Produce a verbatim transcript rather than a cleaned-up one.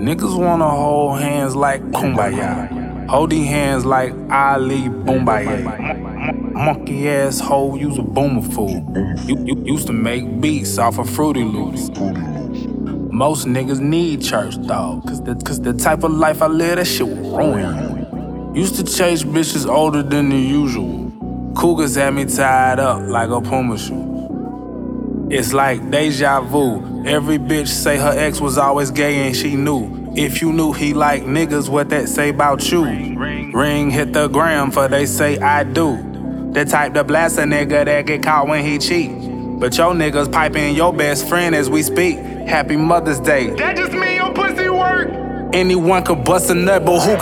Niggas wanna hold hands like Kumbaya. Holding hands like Ali Boombaye. Monkey ass hoe, you's a boomer fool. You, you used to make beats off of Fruity Loops. Most niggas need church, dawg. Cause the, cause the type of life I live, that shit will ruin you. Used to chase bitches older than the usual. Cougars had me tied up like a Puma shoe. It's like deja vu. Every bitch say her ex was always gay and she knew. If you knew he like niggas, what that say about you? Ring hit the gram for they say I do. The type to blast a nigga that get caught when he cheat. But your niggas piping your best friend as we speak. Happy Mother's Day. That just mean your pussy work. Anyone could bust a nut, but who